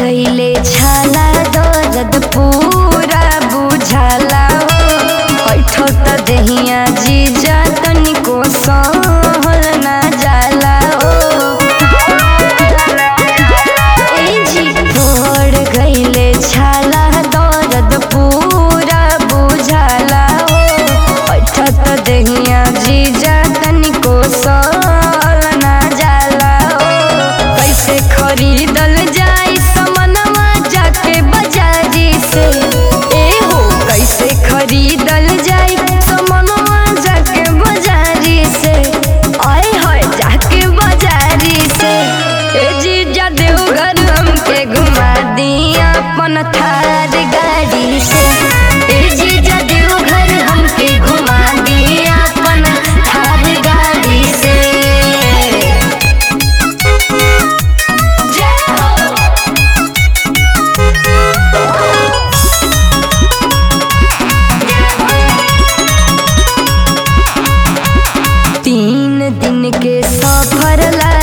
गईले छाला दर्द पूरा बुझाला बैठो त देहिया जीजा तनिको सहल ना जाला ए जी तोड़ गईले छाला दर्द पूरा बुझाला बैठो त देहिया जीजा तनिको सहल ना जाला कैसे खरीदल जाई समनवा जाके बाजारी से ए हो कैसे खरीदल जाई समनवा जाके बाजारी से आए हाय जाके बाजारी से ए जीजा देवघर हमके घुमा दिया अपन थार गाड़ी से ए जीजा देवघर हमके घुमा दिया अपन थार गाड़ी से जय हो 3 दिन के सफर ला